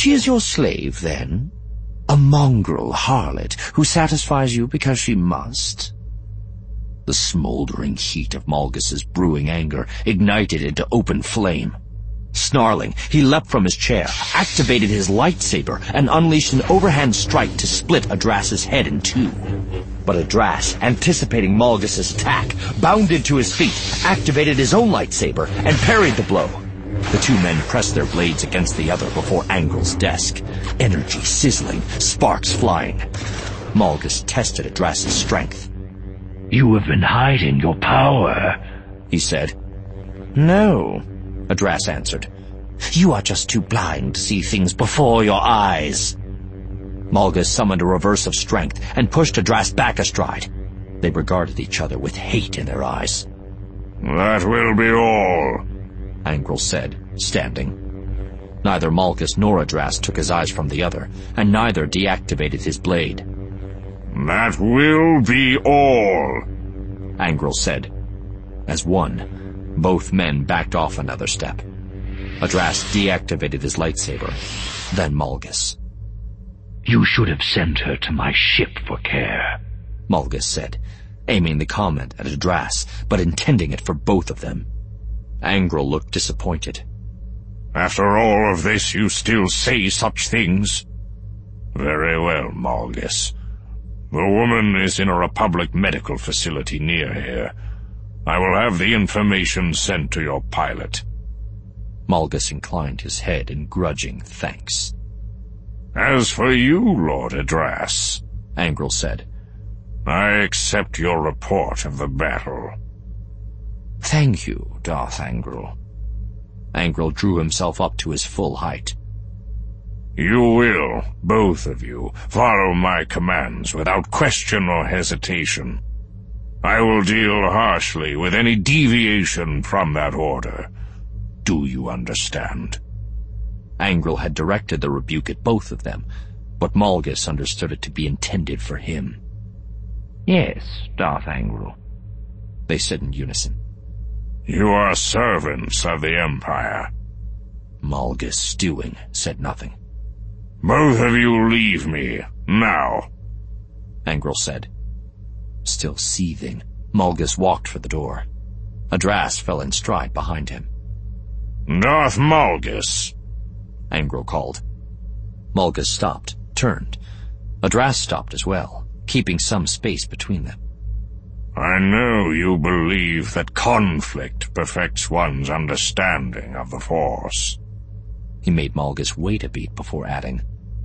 She is your slave, then? A mongrel harlot who satisfies you because she must? The smoldering heat of Malgus's brewing anger ignited into open flame. Snarling, he leapt from his chair, activated his lightsaber, and unleashed an overhand strike to split Adras's head in two. But Adras, anticipating Malgus's attack, bounded to his feet, activated his own lightsaber, and parried the blow. The two men pressed their blades against the other before Angrel's desk, energy sizzling, sparks flying. Malgus tested Adras's strength. "You have been hiding your power," he said. "No," Adras answered. "You are just too blind to see things before your eyes." Malgus summoned a reverse of strength and pushed Adras back a stride. They regarded each other with hate in their eyes. "That will be all," Angrel said, standing. Neither Malgus nor Adras took his eyes from the other, and neither deactivated his blade. "That will be all," Angrel said. As one, both men backed off another step. Adras deactivated his lightsaber, then Malgus. "You should have sent her to my ship for care," Malgus said, aiming the comment at Adras, but intending it for both of them. Angrel looked disappointed. "After all of this, you still say such things? Very well, Malgus. The woman is in a Republic medical facility near here. I will have the information sent to your pilot." Malgus inclined his head in grudging thanks. "As for you, Lord Adras," Angrel said, "I accept your report of the battle." "Thank you, Darth Angrel." Angrel drew himself up to his full height. "You will, both of you, follow my commands without question or hesitation. I will deal harshly with any deviation from that order. Do you understand?" Angrel had directed the rebuke at both of them, but Malgus understood it to be intended for him. "Yes, Darth Angrel," they said in unison. "You are servants of the Empire." Malgus, stewing, said nothing. "Both of you leave me, now," Angrel said. Still seething, Malgus walked for the door. Adras fell in stride behind him. "Darth Malgus," Angrel called. Malgus stopped, turned. Adras stopped as well, keeping some space between them. "I know you believe that conflict perfects one's understanding of the Force." He made Malgus wait a beat before adding,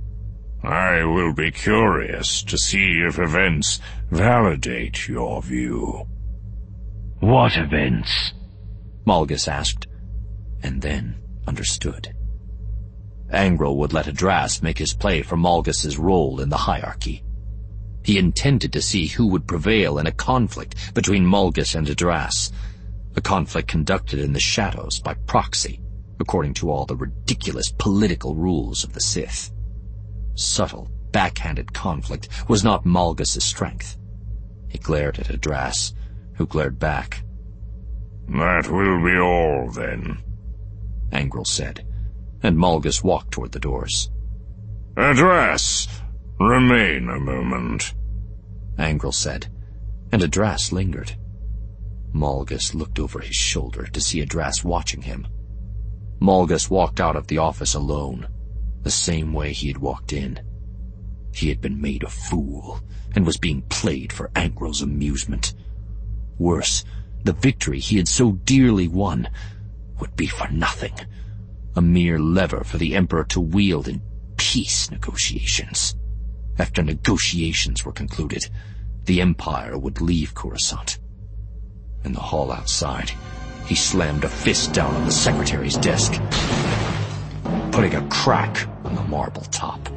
"I will be curious to see if events validate your view." "What events?" Malgus asked, and then understood. Angrel would let Adras make his play for Malgus's role in the hierarchy. He intended to see who would prevail in a conflict between Malgus and Adras, a conflict conducted in the shadows by proxy, according to all the ridiculous political rules of the Sith. Subtle, backhanded conflict was not Malgus's strength. He glared at Adras, who glared back. "That will be all, then," Angrel said, and Malgus walked toward the doors. "Adras, remain a moment," Angrel said, and Adras lingered. Malgus looked over his shoulder to see Adras watching him. Malgus walked out of the office alone, the same way he had walked in. He had been made a fool, and was being played for Angrel's amusement. Worse, the victory he had so dearly won would be for nothing, a mere lever for the Emperor to wield in peace negotiations. After negotiations were concluded, the Empire would leave Coruscant. In the hall outside, he slammed a fist down on the secretary's desk, putting a crack on the marble top.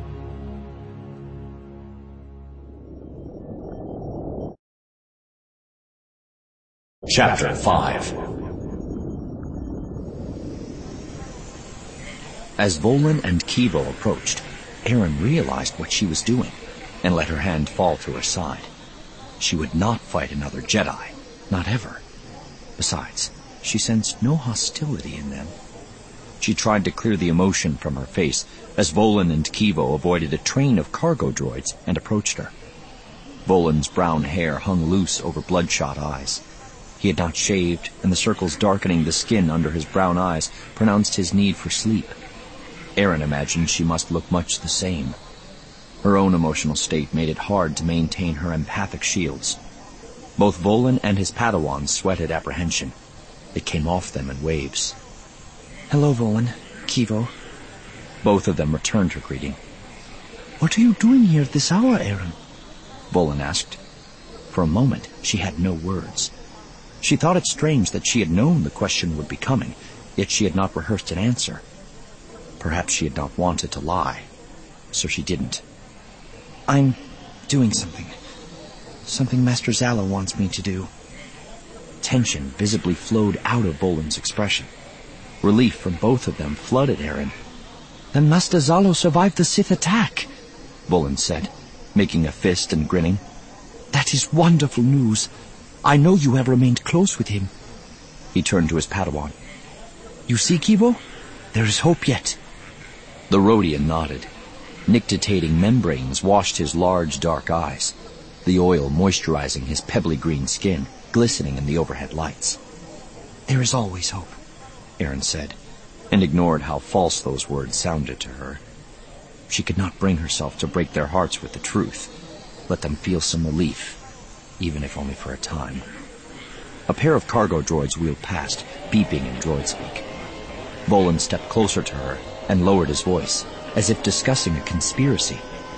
Chapter 5. As Volin and Kivo approached, Erin realized what she was doing and let her hand fall to her side. She would not fight another Jedi, not ever. Besides, she sensed no hostility in them. She tried to clear the emotion from her face as Volin and Kivo avoided a train of cargo droids and approached her. Volin's brown hair hung loose over bloodshot eyes. He had not shaved, and the circles darkening the skin under his brown eyes pronounced his need for sleep. Aaron imagined she must look much the same. Her own emotional state made it hard to maintain her empathic shields. Both Volin and his Padawans sweated apprehension. It came off them in waves. Hello, Volin. Kivo. Both of them returned her greeting. What are you doing here at this hour, Aaron? Volin asked. For a moment, she had no words. She thought it strange that she had known the question would be coming, yet she had not rehearsed an answer. Perhaps she had not wanted to lie, so she didn't. I'm doing something. Something Master Zala wants me to do. Tension visibly flowed out of Volin's expression. Relief from both of them flooded Aaron. Then Master Zala survived the Sith attack, Volin said, making a fist and grinning. That is wonderful news. I know you have remained close with him. He turned to his Padawan. You see, Kivo? There is hope yet. The Rodian nodded. Nictitating membranes washed his large dark eyes, the oil moisturizing his pebbly green skin, glistening in the overhead lights. There is always hope, Aaron said, and ignored how false those words sounded to her. She could not bring herself to break their hearts with the truth, let them feel some relief, even if only for a time. A pair of cargo droids wheeled past, beeping in droid speak. Volin stepped closer to her and lowered his voice, as if discussing a conspiracy.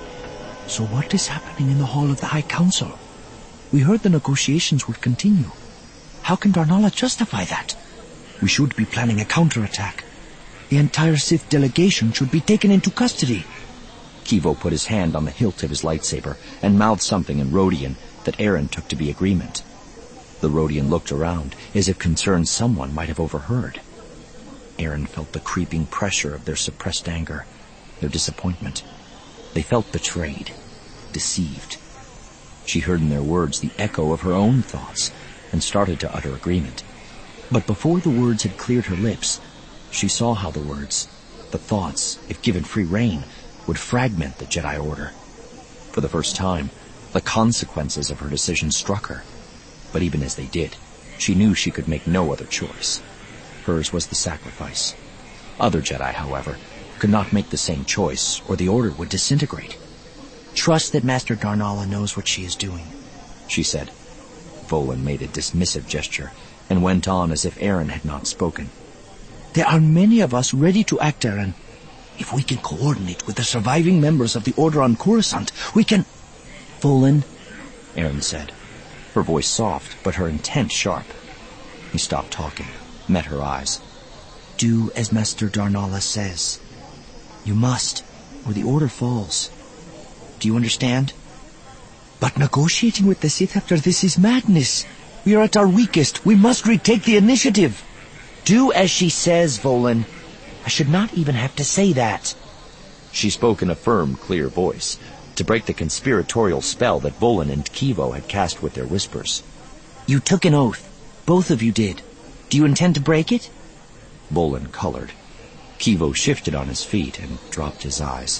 So what is happening in the Hall of the High Council? We heard the negotiations would continue. How can Darnala justify that? We should be planning a counterattack. The entire Sith delegation should be taken into custody. Kivo put his hand on the hilt of his lightsaber and mouthed something in Rodian that Aaron took to be agreement. The Rodian looked around, as if concerned someone might have overheard. Aaron felt the creeping pressure of their suppressed anger, their disappointment. They felt betrayed, deceived. She heard in their words the echo of her own thoughts and started to utter agreement. But before the words had cleared her lips, she saw how the words, the thoughts, if given free rein, would fragment the Jedi Order. For the first time, the consequences of her decision struck her. But even as they did, she knew she could make no other choice. Hers was the sacrifice. Other Jedi, however, could not make the same choice, or the Order would disintegrate. Trust that Master Darnala knows what she is doing, she said. Volin made a dismissive gesture and went on as if Aaron had not spoken. There are many of us ready to act, Aaron. If we can coordinate with the surviving members of the Order on Coruscant, we can... Volin, Aaron said, her voice soft but her intent sharp. He stopped talking, met her eyes. Do as Master Darnala says. You must, or the Order falls. Do you understand? But negotiating with the Sith after this is madness. We are at our weakest. We must retake the initiative. Do as she says, Volin. I should not even have to say that. She spoke in a firm, clear voice, to break the conspiratorial spell that Volin and Kivo had cast with their whispers. You took an oath. Both of you did. Do you intend to break it? Volin colored. Kivo shifted on his feet and dropped his eyes.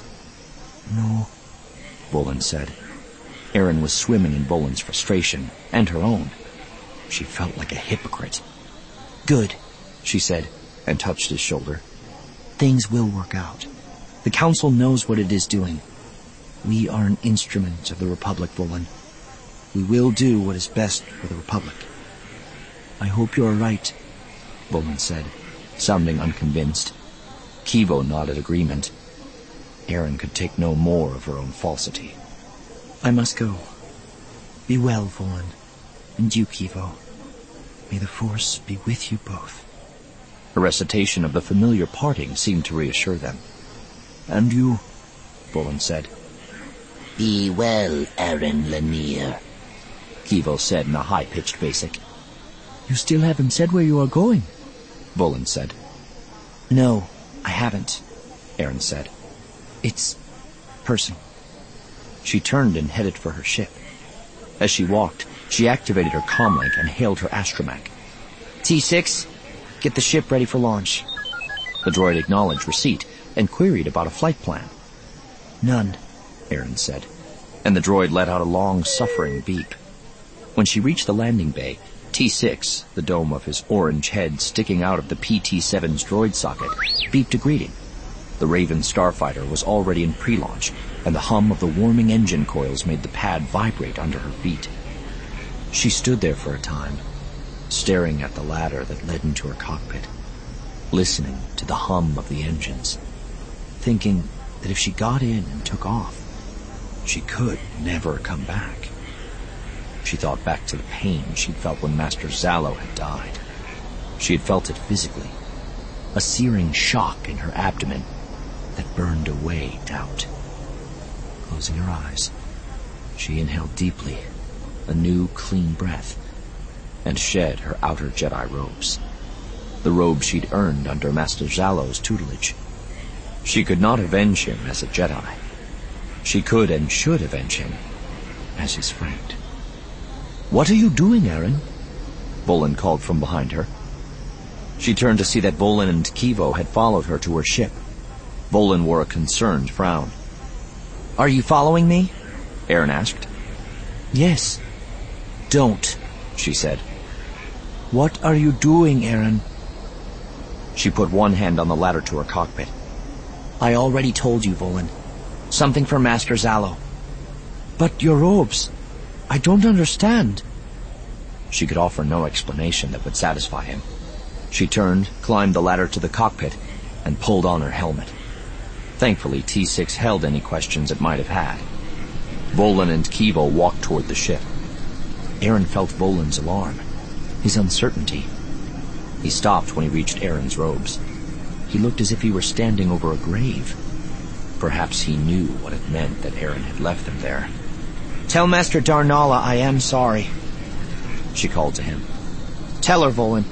No, Volin said. Aaron was swimming in Volin's frustration, and her own. She felt like a hypocrite. Good, she said, and touched his shoulder. Things will work out. The Council knows what it is doing. We are an instrument of the Republic, Volin. We will do what is best for the Republic. I hope you are right, Volin said, sounding unconvinced. Kivo nodded agreement. Aaron could take no more of her own falsity. I must go. Be well, Volin. And you, Kivo. May the Force be with you both. Her recitation of the familiar parting seemed to reassure them. And you, Volin said. Be well, Aaron Lanier, Kivo said in a high-pitched basic. You still haven't said where you are going, Volin said. No, I haven't, Aaron said. It's personal. She turned and headed for her ship. As she walked, she activated her comlink and hailed her astromech. T6, get the ship ready for launch. The droid acknowledged receipt and queried about a flight plan. None, Aaron said, and the droid let out a long, suffering beep. When she reached the landing bay, T6, the dome of his orange head sticking out of the PT-7's droid socket, beeped a greeting. The Raven starfighter was already in pre-launch, and the hum of the warming engine coils made the pad vibrate under her feet. She stood there for a time, staring at the ladder that led into her cockpit, listening to the hum of the engines, thinking that if she got in and took off, she could never come back. She thought back to the pain she'd felt when Master Zalo had died. She had felt it physically, a searing shock in her abdomen that burned away doubt. Closing her eyes, she inhaled deeply, a new clean breath, and shed her outer Jedi robes, the robes she'd earned under Master Zalo's tutelage. She could not avenge him as a Jedi. She could and should avenge him as his friend. "What are you doing, Aaron?" Volin called from behind her. She turned to see that Volin and Kivo had followed her to her ship. Volin wore a concerned frown. "Are you following me?" Aaron asked. "Yes." "Don't," she said. "What are you doing, Aaron?" She put one hand on the ladder to her cockpit. "I already told you, Volin. Something for Master Zalo." "But your robes, I don't understand." She could offer no explanation that would satisfy him. She turned, climbed the ladder to the cockpit, and pulled on her helmet. Thankfully, T6 held any questions it might have had. Volin and Kivo walked toward the ship. Aaron felt Volin's alarm, his uncertainty. He stopped when he reached Aaron's robes. He looked as if he were standing over a grave. Perhaps he knew what it meant that Aaron had left them there. "Tell Master Darnala I am sorry," she called to him. "Tell her, Volin."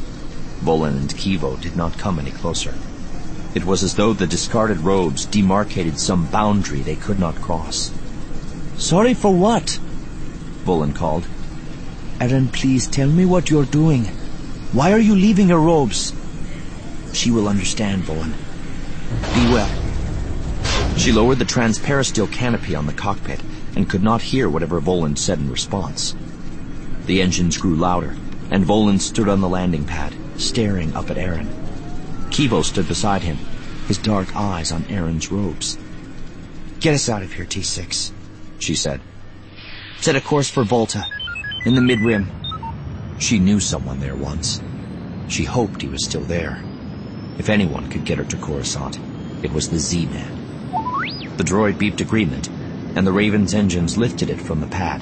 Volin and Kivo did not come any closer. It was as though the discarded robes demarcated some boundary they could not cross. "Sorry for what?" Volin called. "Aaron, please tell me what you're doing. Why are you leaving your robes?" "She will understand, Volin. Be well." She lowered the transparasteel canopy on the cockpit and could not hear whatever Volin said in response. The engines grew louder, and Volin stood on the landing pad, staring up at Aaron. Kivo stood beside him, his dark eyes on Aaron's robes. "Get us out of here, T6, she said. "Set a course for Volta, in the mid-rim." She knew someone there once. She hoped he was still there. If anyone could get her to Coruscant, it was the Z-Man. The droid beeped agreement, and the Raven's engines lifted it from the pad.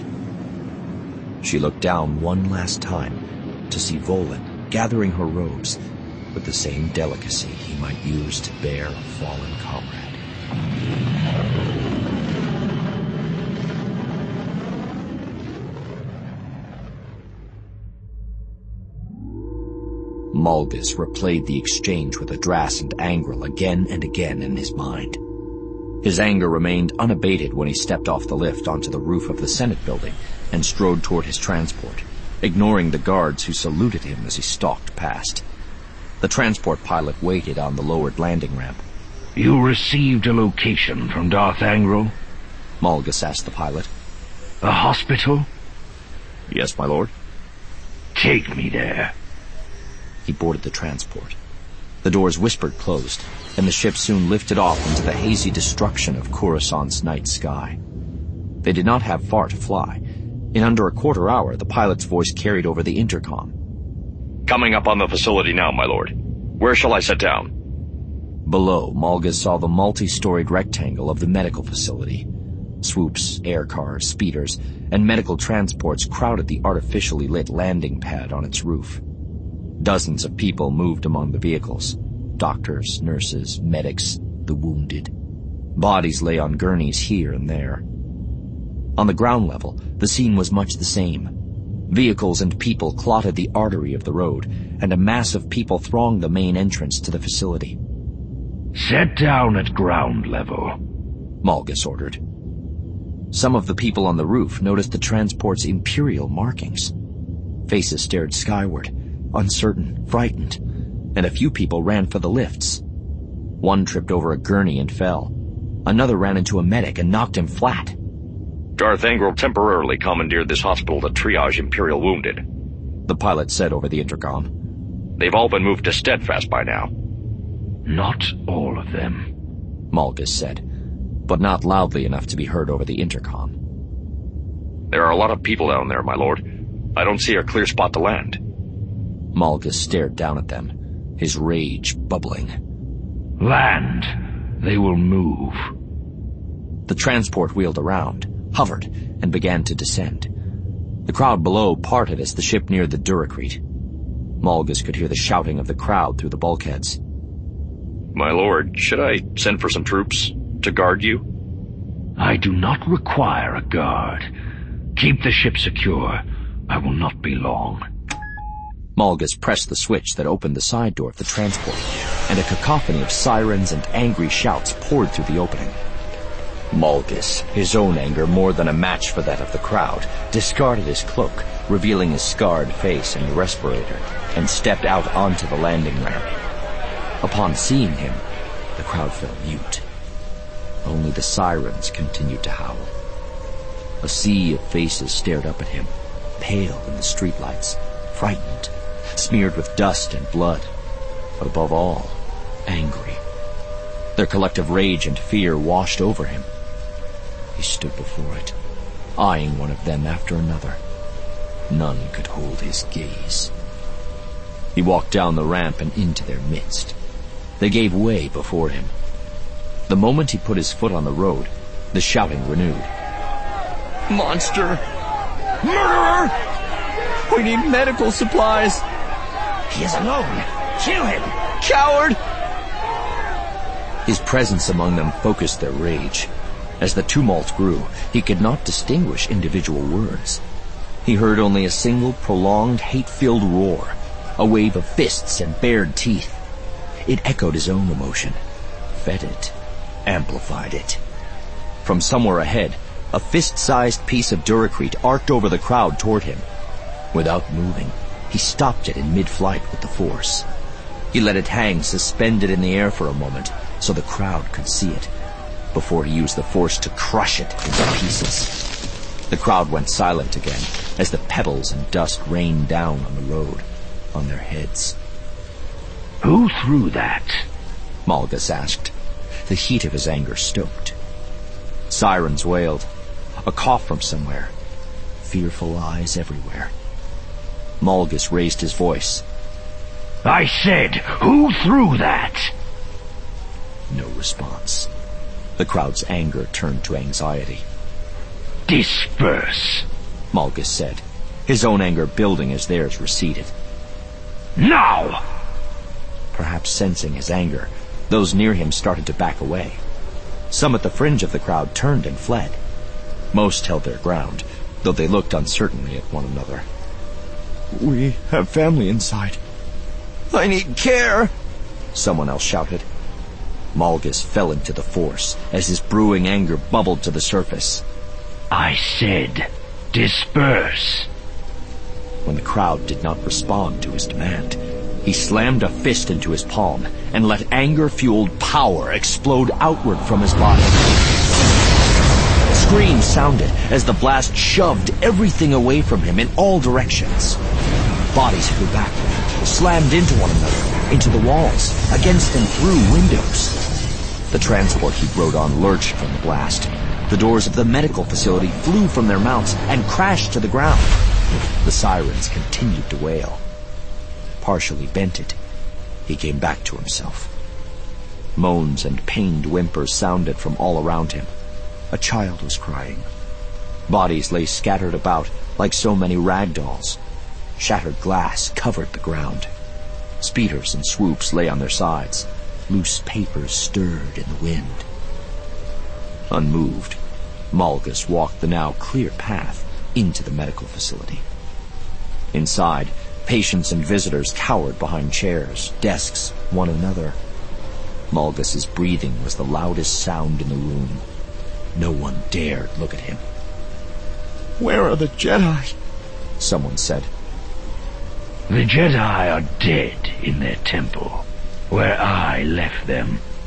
She looked down one last time to see Volin gathering her robes with the same delicacy he might use to bear a fallen comrade. Malgus replayed the exchange with Adras and Angrel again and again in his mind. His anger remained unabated when he stepped off the lift onto the roof of the Senate building and strode toward his transport, ignoring the guards who saluted him as he stalked past. The transport pilot waited on the lowered landing ramp. "You received a location from Darth Angrel?" Malgus asked the pilot. "A hospital?" "Yes, my lord." "Take me there." He boarded the transport. The doors whispered closed, and the ship soon lifted off into the hazy destruction of Coruscant's night sky. They did not have far to fly. In under a quarter hour, the pilot's voice carried over the intercom. "Coming up on the facility now, my lord. Where shall I set down?" Below, Malgus saw the multi-storied rectangle of the medical facility. Swoops, air cars, speeders, and medical transports crowded the artificially lit landing pad on its roof. Dozens of people moved among the vehicles. Doctors, nurses, medics, the wounded. Bodies lay on gurneys here and there. On the ground level, the scene was much the same. Vehicles and people clotted the artery of the road, and a mass of people thronged the main entrance to the facility. "Set down at ground level," Malgus ordered. Some of the people on the roof noticed the transport's imperial markings. Faces stared skyward, uncertain, frightened, and a few people ran for the lifts, One tripped over a gurney and fell. Another ran into a medic and knocked him flat. Darth Angral temporarily commandeered this hospital to triage Imperial wounded, the pilot said over the intercom. They've all been moved to Steadfast by now. Not all of them, Malgus said, but not loudly enough to be heard over the intercom. There are a lot of people down there, my lord. I don't see a clear spot to land. Malgus stared down at them, his rage bubbling. Land. They will move. The transport wheeled around, hovered, and began to descend. The crowd below parted as the ship neared the Duracrete. Malgus could hear the shouting of the crowd through the bulkheads. My lord, should I send for some troops to guard you? I do not require a guard. Keep the ship secure. I will not be long. Malgus pressed the switch that opened the side door of the transport, and a cacophony of sirens and angry shouts poured through the opening. Malgus, his own anger more than a match for that of the crowd, discarded his cloak, revealing his scarred face and respirator, and stepped out onto the landing ramp. Upon seeing him, the crowd fell mute. Only the sirens continued to howl. A sea of faces stared up at him, pale in the streetlights, frightened, smeared with dust and blood, but above all, angry. Their collective rage and fear washed over him. He stood before it, eyeing one of them after another. None could hold his gaze. He walked down the ramp and into their midst. They gave way before him. The moment he put his foot on the road, the shouting renewed. Monster! Murderer! We need medical supplies! He is alone! Kill him! Coward! His presence among them focused their rage. As the tumult grew, he could not distinguish individual words. He heard only a single prolonged, hate-filled roar, a wave of fists and bared teeth. It echoed his own emotion, fed it, amplified it. From somewhere ahead, a fist-sized piece of Duracrete arced over the crowd toward him. Without moving, he stopped it in mid-flight with the force. He let it hang suspended in the air for a moment so the crowd could see it, before he used the force to crush it into pieces. The crowd went silent again as the pebbles and dust rained down on the road, on their heads. Who threw that? Malgus asked, the heat of his anger stoked. Sirens wailed, a cough from somewhere, fearful eyes everywhere. Malgus raised his voice. I said, who threw that? No response. The crowd's anger turned to anxiety. Disperse, Malgus said, his own anger building as theirs receded. Now! Perhaps sensing his anger, those near him started to back away. Some at the fringe of the crowd turned and fled. Most held their ground, though they looked uncertainly at one another. We have family inside. I need care, someone else shouted. Malgus fell into the force as his brewing anger bubbled to the surface. I said, disperse. When the crowd did not respond to his demand, he slammed a fist into his palm and let anger-fueled power explode outward from his body. Screams sounded as the blast shoved everything away from him in all directions. Bodies flew backward, slammed into one another, into the walls, against and through windows. The transport he rode on lurched from the blast. The doors of the medical facility flew from their mounts and crashed to the ground. The sirens continued to wail. Partially bented, he came back to himself. Moans and pained whimpers sounded from all around him. A child was crying. Bodies lay scattered about like so many rag dolls. Shattered glass covered the ground. Speeders and swoops lay on their sides. Loose papers stirred in the wind. Unmoved, Malgus walked the now clear path into the medical facility. Inside, patients and visitors cowered behind chairs, desks, one another. Malgus's breathing was the loudest sound in the room. No one dared look at him. Where are the Jedi? Someone said. The Jedi are dead in their temple, where I left them.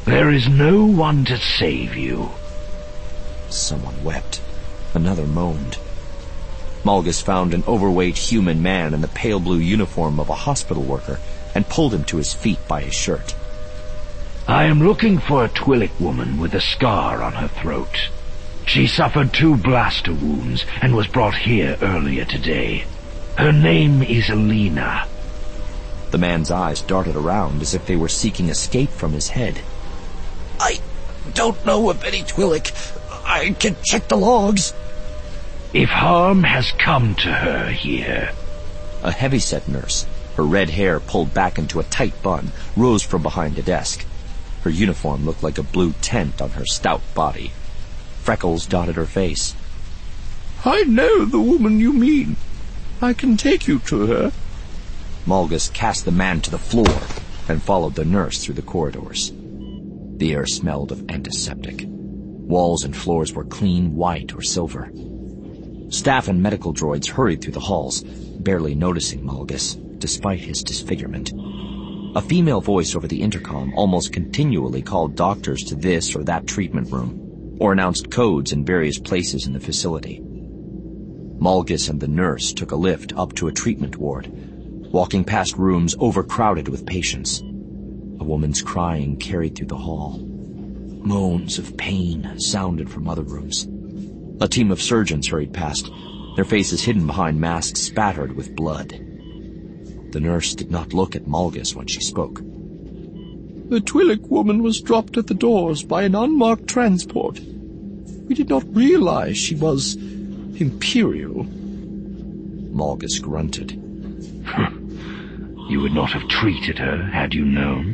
There is no one to save you. Someone wept. Another moaned. Malgus found an overweight human man in the pale blue uniform of a hospital worker and pulled him to his feet by his shirt. I am looking for a Twi'lek woman with a scar on her throat. She suffered 2 blaster wounds and was brought here earlier today. Her name is Alina. The man's eyes darted around as if they were seeking escape from his head. I don't know of any Twi'lek. I can check the logs. If harm has come to her here... A heavy-set nurse, her red hair pulled back into a tight bun, rose from behind a desk. Her uniform looked like a blue tent on her stout body. Freckles dotted her face. I know the woman you mean. I can take you to her. Malgus cast the man to the floor and followed the nurse through the corridors. The air smelled of antiseptic. Walls and floors were clean white or silver. Staff and medical droids hurried through the halls, barely noticing Malgus, despite his disfigurement. A female voice over the intercom almost continually called doctors to this or that treatment room, or announced codes in various places in the facility. Malgus and the nurse took a lift up to a treatment ward, walking past rooms overcrowded with patients. A woman's crying carried through the hall. Moans of pain sounded from other rooms. A team of surgeons hurried past, their faces hidden behind masks spattered with blood. The nurse did not look at Malgus when she spoke. The Twi'lek woman was dropped at the doors by an unmarked transport. We did not realize she was Imperial. Malgus grunted. You would not have treated her had you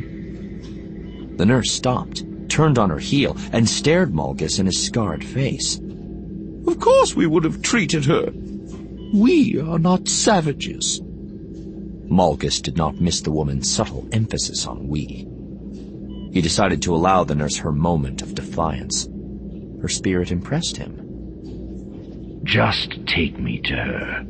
known. The nurse stopped, turned on her heel, and stared Malgus in his scarred face. Of course we would have treated her. We are not savages. Malgus did not miss the woman's subtle emphasis on we. He decided to allow the nurse her moment of defiance. Her spirit impressed him. Just take me to her.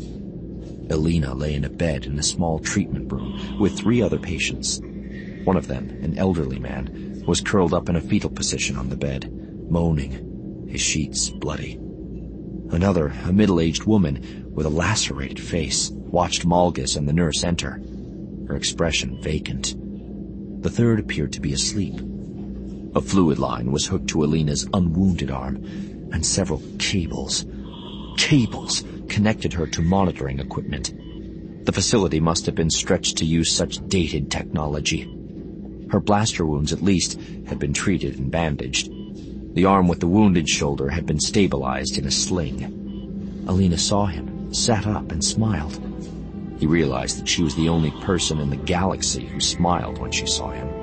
Alina lay in a bed in a small treatment room with 3 other patients. One of them, an elderly man, was curled up in a fetal position on the bed, moaning, his sheets bloody. Another, a middle-aged woman with a lacerated face, watched Malgus and the nurse enter, her expression vacant. The third appeared to be asleep. A fluid line was hooked to Alina's unwounded arm, and several cables connected her to monitoring equipment. The facility must have been stretched to use such dated technology. Her blaster wounds, at least, had been treated and bandaged. The arm with the wounded shoulder had been stabilized in a sling. Alina saw him, sat up, and smiled. He realized that she was the only person in the galaxy who smiled when she saw him.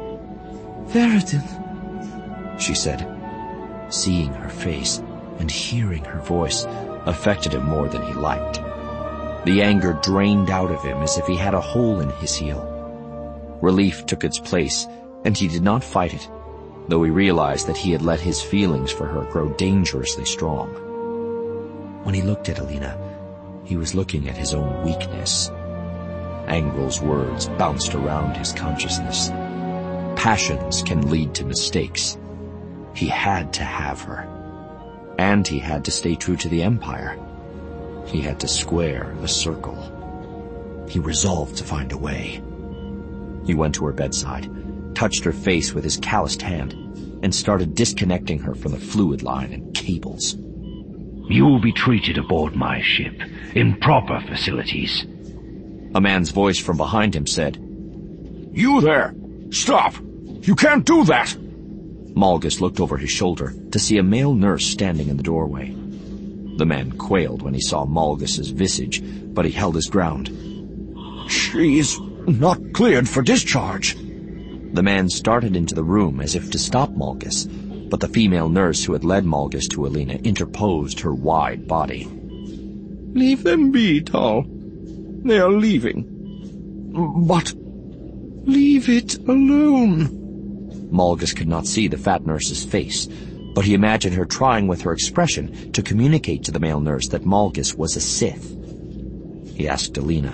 Veridin, she said. Seeing her face and hearing her voice affected him more than he liked. The anger drained out of him as if he had a hole in his heel. Relief took its place, and he did not fight it, though he realized that he had let his feelings for her grow dangerously strong. When he looked at Alina, he was looking at his own weakness. Angrel's words bounced around his consciousness. Passions can lead to mistakes. He had to have her. And he had to stay true to the Empire. He had to square the circle. He resolved to find a way. He went to her bedside, touched her face with his calloused hand, and started disconnecting her from the fluid line and cables. You will be treated aboard my ship, in proper facilities. A man's voice from behind him said, You there! Stop! You can't do that! Malgus looked over his shoulder to see a male nurse standing in the doorway. The man quailed when he saw Malgus's visage, but he held his ground. She's not cleared for discharge. The man started into the room as if to stop Malgus, but the female nurse who had led Malgus to Alina interposed her wide body. Leave them be, Tal. They are leaving. But... leave it alone. Malgus could not see the fat nurse's face, but he imagined her trying with her expression to communicate to the male nurse that Malgus was a Sith. He asked Alina.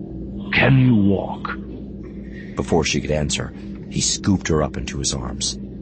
Can you walk? Before she could answer, he scooped her up into his arms.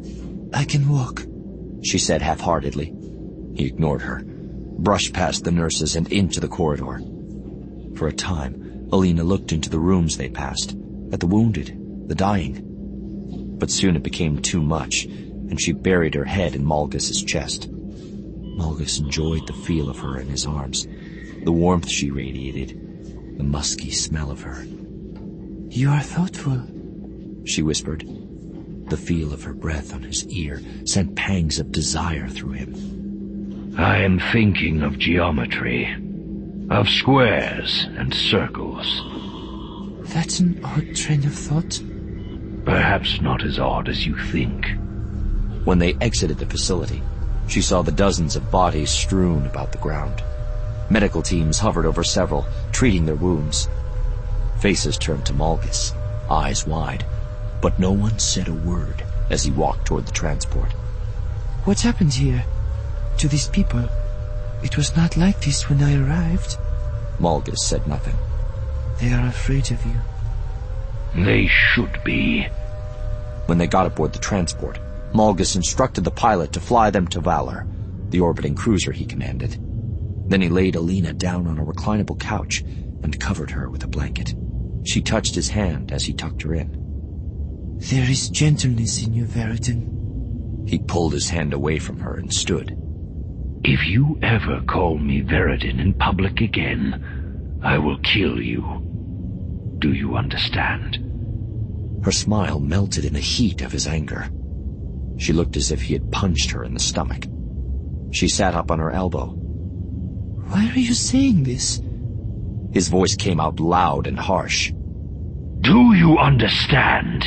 I can walk, she said half-heartedly. He ignored her, brushed past the nurses and into the corridor. For a time, Alina looked into the rooms they passed, at the wounded, the dying. But soon it became too much, and she buried her head in Malgus's chest. Malgus enjoyed the feel of her in his arms, the warmth she radiated, the musky smell of her. You are thoughtful, she whispered. The feel of her breath on his ear sent pangs of desire through him. I am thinking of geometry, of squares and circles. That's an odd train of thought. Perhaps not as odd as you think. When they exited the facility, she saw the dozens of bodies strewn about the ground. Medical teams hovered over several, treating their wounds. Faces turned to Malgus, eyes wide, but no one said a word as he walked toward the transport. What happened here? To these people? It was not like this when I arrived. Malgus said nothing. They are afraid of you. They should be. When they got aboard the transport, Malgus instructed the pilot to fly them to Valor, the orbiting cruiser he commanded. Then he laid Alina down on a reclinable couch and covered her with a blanket. She touched his hand as he tucked her in. There is gentleness in you, Veridin. He pulled his hand away from her and stood. If you ever call me Veridin in public again, I will kill you. Do you understand? Her smile melted in the heat of his anger. She looked as if he had punched her in the stomach. She sat up on her elbow. Why are you saying this? His voice came out loud and harsh. Do you understand?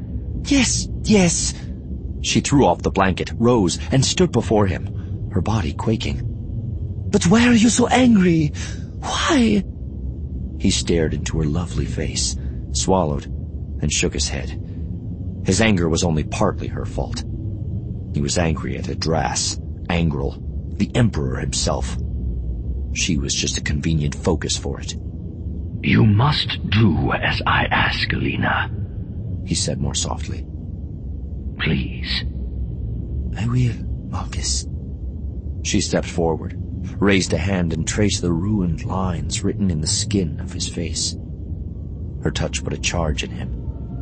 Yes. She threw off the blanket, rose, and stood before him, her body quaking. But why are you so angry? Why? He stared into her lovely face, swallowed, and shook his head. His anger was only partly her fault. He was angry at Adras, Angrel, the Emperor himself. She was just a convenient focus for it. You must do as I ask, Alina, he said more softly. Please. I will, Malgus. She stepped forward, raised a hand and traced the ruined lines written in the skin of his face. Her touch put a charge in him.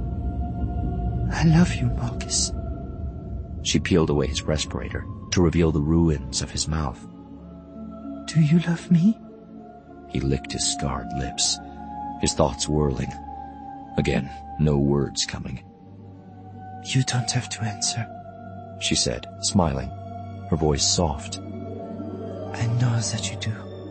I love you, Malgus. She peeled away his respirator to reveal the ruins of his mouth. Do you love me? He licked his scarred lips, his thoughts whirling. Again, no words coming. You don't have to answer, she said, smiling, her voice soft. I know that you do.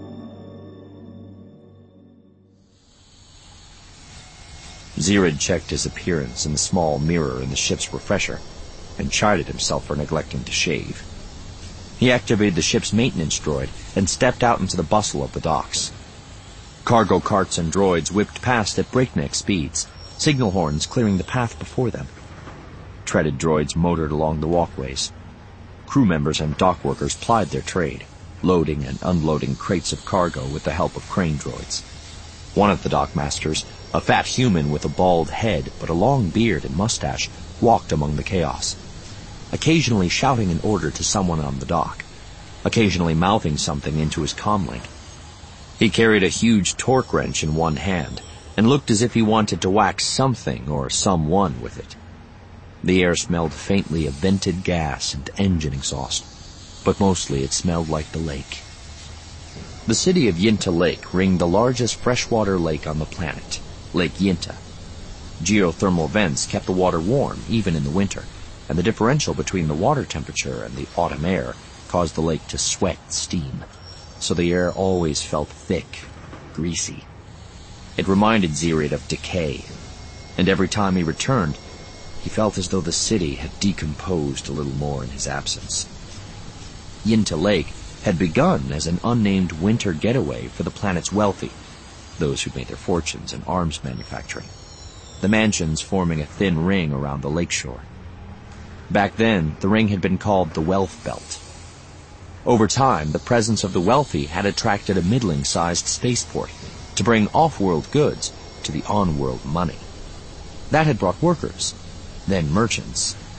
Zirid checked his appearance in the small mirror in the ship's refresher and chided himself for neglecting to shave. He activated the ship's maintenance droid and stepped out into the bustle of the docks. Cargo carts and droids whipped past at breakneck speeds, signal horns clearing the path before them. Treaded droids motored along the walkways. Crew members and dock workers plied their trade, loading and unloading crates of cargo with the help of crane droids. One of the dockmasters, a fat human with a bald head but a long beard and mustache, walked among the chaos, occasionally shouting an order to someone on the dock, occasionally mouthing something into his comlink. He carried a huge torque wrench in one hand and looked as if he wanted to whack something or someone with it. The air smelled faintly of vented gas and engine exhaust, but mostly it smelled like the lake. The city of Yinta Lake ringed the largest freshwater lake on the planet, Lake Yinta. Geothermal vents kept the water warm even in the winter, and the differential between the water temperature and the autumn air caused the lake to sweat steam, so the air always felt thick, greasy. It reminded Zirid of decay, and every time he returned, he felt as though the city had decomposed a little more in his absence. Yinta Lake had begun as an unnamed winter getaway for the planet's wealthy, those who made their fortunes in arms manufacturing, the mansions forming a thin ring around the lakeshore. Back then, the ring had been called the Wealth Belt. Over time, the presence of the wealthy had attracted a middling-sized spaceport to bring off-world goods to the on-world money. That had brought workers, then merchants,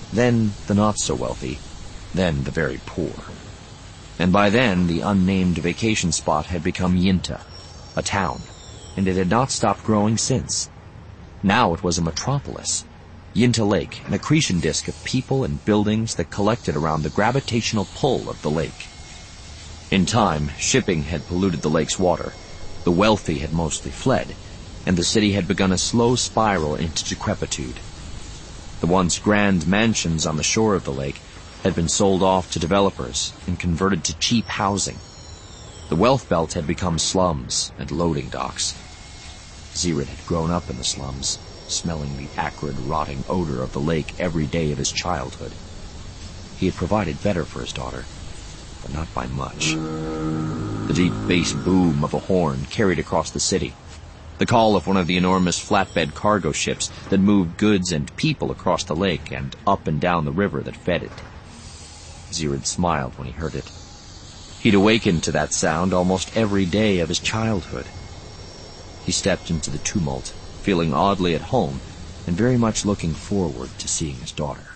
then the not-so-wealthy, then the very poor. And by then, the unnamed vacation spot had become Yinta, a town, and it had not stopped growing since. Now it was a metropolis. Yinta Lake, an accretion disk of people and buildings that collected around the gravitational pull of the lake. In time, shipping had polluted the lake's water. The wealthy had mostly fled, and the city had begun a slow spiral into decrepitude. The once grand mansions on the shore of the lake had been sold off to developers and converted to cheap housing. The wealth belt had become slums and loading docks. Zirid had grown up in the slums, smelling the acrid, rotting odor of the lake every day of his childhood. He had provided better for his daughter, but not by much. The deep bass boom of a horn carried across the city, the call of one of the enormous flatbed cargo ships that moved goods and people across the lake and up and down the river that fed it. Zirid smiled when he heard it. He'd awakened to that sound almost every day of his childhood. He stepped into the tumult, feeling oddly at home and very much looking forward to seeing his daughter.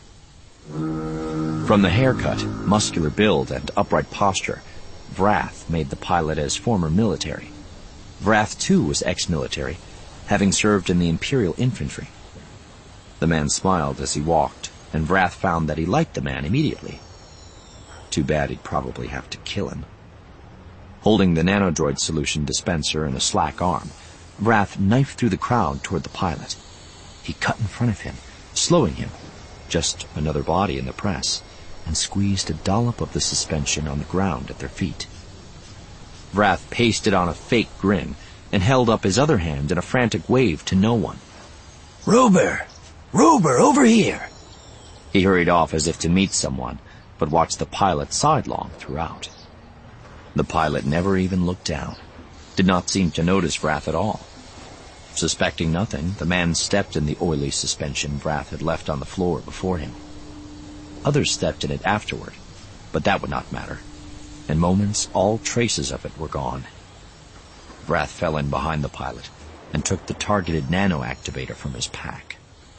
From the haircut, muscular build, and upright posture, Vrath made the pilot as former military. Vrath, too, was ex-military, having served in the Imperial Infantry. The man smiled as he walked, and Vrath found that he liked the man immediately. Too bad he'd probably have to kill him. Holding the nanodroid solution dispenser in a slack arm, Vrath knifed through the crowd toward the pilot. He cut in front of him, slowing him, just another body in the press, and squeezed a dollop of the suspension on the ground at their feet. Vrath pasted on a fake grin and held up his other hand in a frantic wave to no one. Ruber! Ruber, over here! He hurried off as if to meet someone, but watched the pilot sidelong throughout. The pilot never even looked down, did not seem to notice Vrath at all. Suspecting nothing, the man stepped in the oily suspension Vrath had left on the floor before him. Others stepped in it afterward, but that would not matter. In moments, all traces of it were gone. Vrath fell in behind the pilot and took the targeted nano-activator from his pack.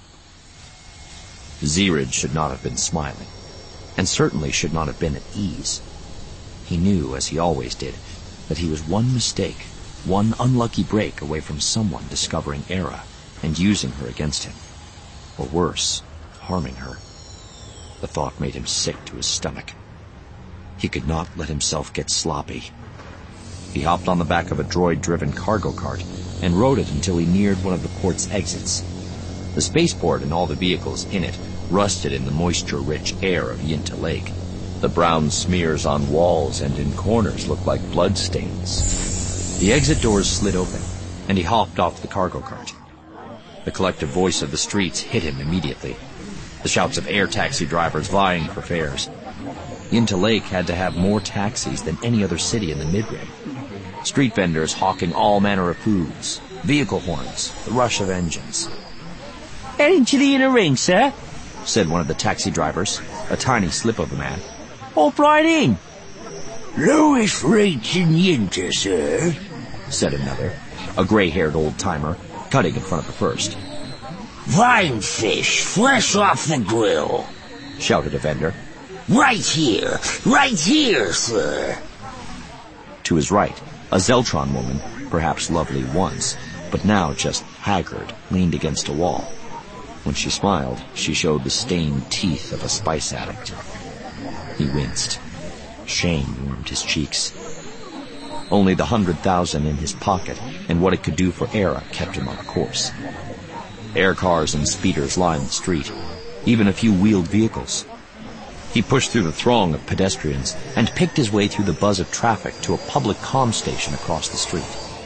Zirid should not have been smiling, and certainly should not have been at ease. He knew, as he always did, that he was one mistake, one unlucky break away from someone discovering Era and using her against him. Or worse, harming her. The thought made him sick to his stomach. He could not let himself get sloppy. He hopped on the back of a droid-driven cargo cart and rode it until he neared one of the port's exits. The spaceport and all the vehicles in it rusted in the moisture-rich air of Yinta Lake. The brown smears on walls and in corners looked like bloodstains. The exit doors slid open, and he hopped off the cargo cart. The collective voice of the streets hit him immediately. The shouts of air taxi drivers vying for fares. Yinta Lake had to have more taxis than any other city in the Midrim. Street vendors hawking all manner of foods, vehicle horns, the rush of engines. Heading to the inner ring, sir, said one of the taxi drivers, a tiny slip of a man. Hop right in. Lowest rates in Yinta, sir, said another, a gray-haired old-timer, cutting in front of the first. Fine fish, fresh off the grill, shouted a vendor. Right here, sir. To his right, a Zeltron woman, perhaps lovely once, but now just haggard, leaned against a wall. When she smiled, she showed the stained teeth of a spice addict. He winced. Shame warmed his cheeks. Only the 100,000 in his pocket and what it could do for Era kept him on course. Air cars and speeders lined the street, even a few wheeled vehicles. He pushed through the throng of pedestrians and picked his way through the buzz of traffic to a public comm station across the street.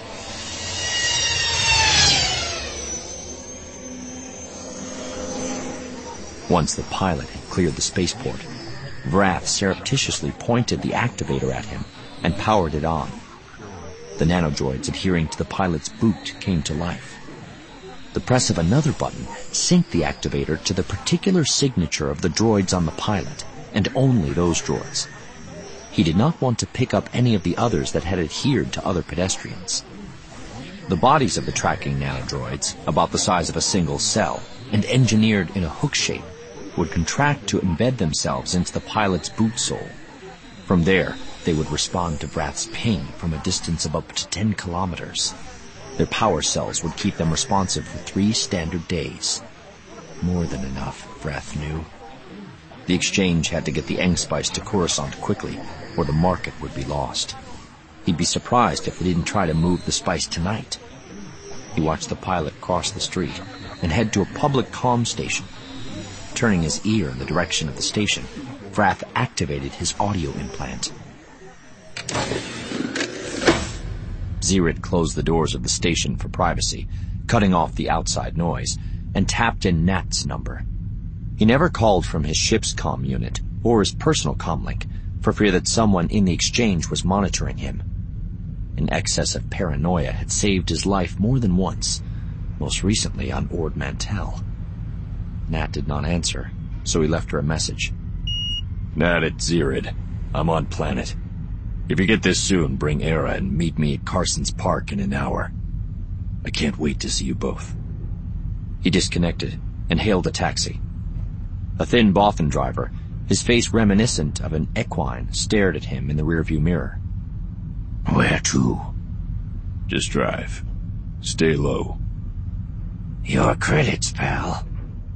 Once the pilot had cleared the spaceport, Vrath surreptitiously pointed the activator at him and powered it on. The nanodroids adhering to the pilot's boot came to life. The press of another button synced the activator to the particular signature of the droids on the pilot, and only those droids. He did not want to pick up any of the others that had adhered to other pedestrians. The bodies of the tracking nanodroids, about the size of a single cell, and engineered in a hook shape, would contract to embed themselves into the pilot's boot sole. From there, they would respond to Vrath's ping from a distance of up to 10 kilometers. Their power cells would keep them responsive for 3 standard days. More than enough, Vrath knew. The exchange had to get the Engspice to Coruscant quickly, or the market would be lost. He'd be surprised if they didn't try to move the spice tonight. He watched the pilot cross the street and head to a public comm station. Turning his ear in the direction of the station, Vrath activated his audio implant. Zirid closed the doors of the station for privacy, cutting off the outside noise, and tapped in Nat's number. He never called from his ship's comm unit or his personal comlink for fear that someone in the exchange was monitoring him. An excess of paranoia had saved his life more than once, most recently on Ord Mantell. Nat did not answer, so he left her a message. Nat, it's Zirid. I'm on planet. If you get this soon, bring Era and meet me at Carson's Park in an hour. I can't wait to see you both. He disconnected and hailed a taxi. A thin Bothan driver, his face reminiscent of an equine, stared at him in the rearview mirror. Where to? Just drive. Stay low. Your credits, pal.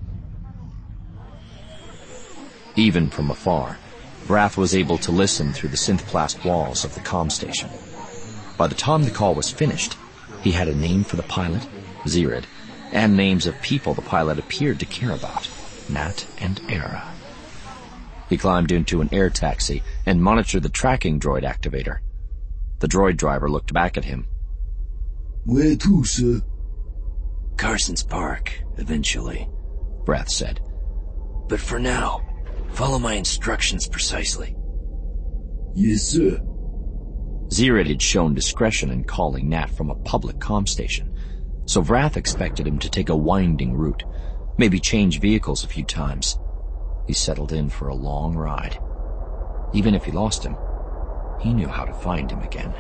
Even from afar, Vrath was able to listen through the synth-plast walls of the comm station. By the time the call was finished, he had a name for the pilot, Zirid, and names of people the pilot appeared to care about, Nat and Era. He climbed into an air taxi and monitored the tracking droid activator. The droid driver looked back at him. Where to, sir? Carson's Park, eventually, Vrath said. But for now, follow my instructions precisely. Yes, sir. Zirid had shown discretion in calling Nat from a public comm station, so Vrath expected him to take a winding route, maybe change vehicles a few times. He settled in for a long ride. Even if he lost him, he knew how to find him again.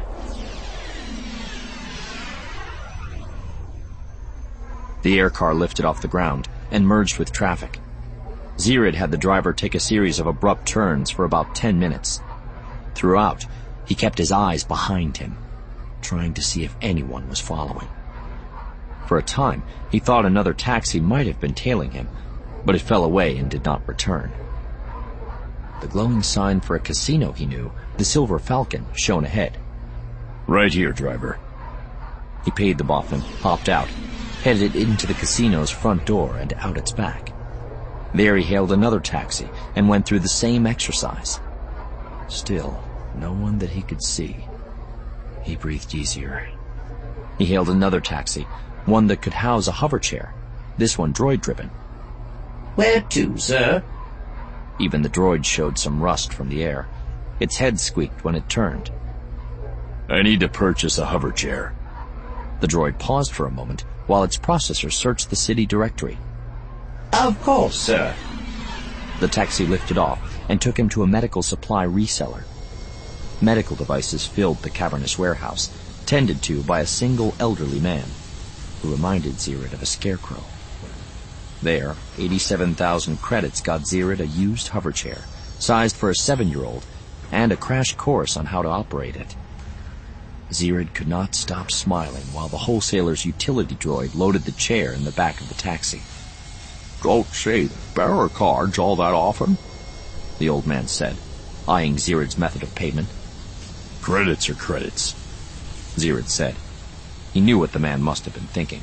The air car lifted off the ground and merged with traffic. Zirid had the driver take a series of abrupt turns for about 10 minutes. Throughout, he kept his eyes behind him, trying to see if anyone was following. For a time, he thought another taxi might have been tailing him, but it fell away and did not return. The glowing sign for a casino he knew, the Silver Falcon, shone ahead. Right here, driver. He paid the Bothan, hopped out, headed into the casino's front door and out its back. There he hailed another taxi and went through the same exercise. Still, no one that he could see. He breathed easier. He hailed another taxi, one that could house a hover chair, this one droid-driven. Where to, sir? Even the droid showed some rust from the air. Its head squeaked when it turned. I need to purchase a hover chair. The droid paused for a moment while its processor searched the city directory. Of course, sir. The taxi lifted off and took him to a medical supply reseller. Medical devices filled the cavernous warehouse, tended to by a single elderly man, who reminded Zirid of a scarecrow. There, 87,000 credits got Zirid a used hover chair, sized for a 7-year-old, and a crash course on how to operate it. Zirid could not stop smiling while the wholesaler's utility droid loaded the chair in the back of the taxi. Don't see bearer cards all that often, the old man said, eyeing Zirid's method of payment. Credits are credits, Zirid said. He knew what the man must have been thinking.